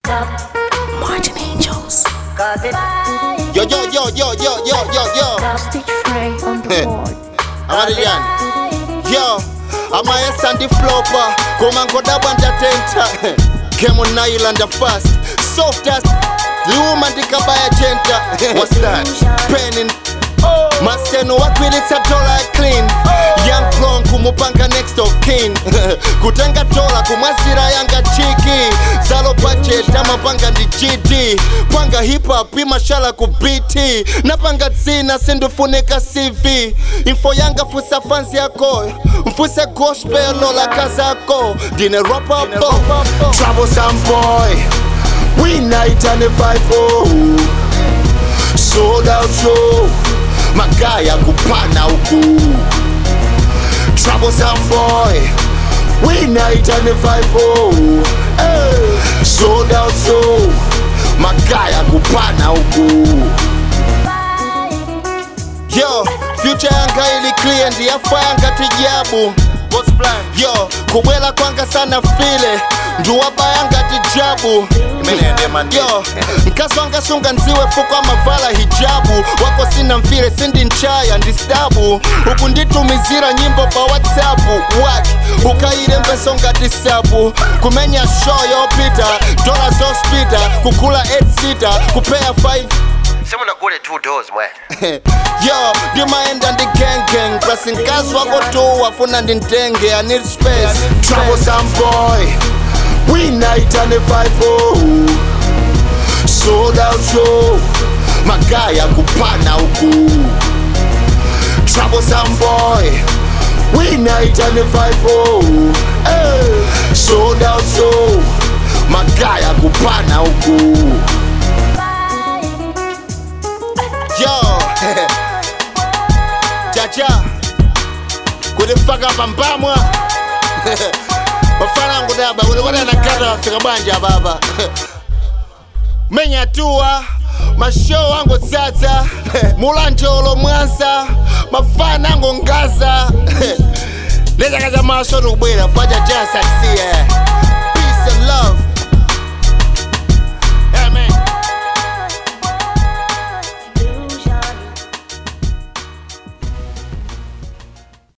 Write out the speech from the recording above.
Martin Angels. Yo. Amarian. Yo, I'm a Sandy Flopper. Come and go down and attend. Came on Island fast. Soft as Luma Dikabaya Genta. What's that? Penning. Master no work with it's a dollar clean. Young blonde kumupanga next of kin. Kutenga tola kumazira yanga chiki. Zalo budget amapanga ndi GD. Panga hip hop imashala ku BT. Napanga zina sindufunika CV. Info yanga fusa fans yako. Mfuse gospel lola kazako. Dine rapper bo. Troublesome boy. We night and the 5-0. Sold out show. Magaya kupana huku. Troublesome boy. We night and the 5-0. Hey. Sold out show. Magaya kupana huku. Yo, future yanga ili clear ndi afa yanga tijabu. What's plan? Yo, kubwela kwanga sana file. Nduwaba yanga tijabu. Yo, mkaso wanga sunga nziwe fuko mavala hijabu. Wako sina mfire sindi nchaya ndistabu. Huku nditu mizira nyimbo pa WhatsApp. Wak, ukaire mbesonga disabu. Kumenya show yo pita. Dola so speeder. Kukula 8-seater. Kupea 5. Sema nakule 2 doors mwe. Yo, dimaenda ndi gang. Pressing gas wako tu wafuna ndi ntenge. I need space. Troublesome boy. We night and the 5-0. Sold out show. Magaya kupana huku. Troublesome boy. We night and the 5-0. Hey. Sold out show. Magaya kupana huku. Yo. Jaja. Kudifaka pambamwa. Bafana ngudaba ulikwenda nakata wafika banja baba. Menya tuwa mashow wangu tata. Mulanjolo Mwanza. Mafana ngongaza. Leza kaza masho nubwela faja jasa siye.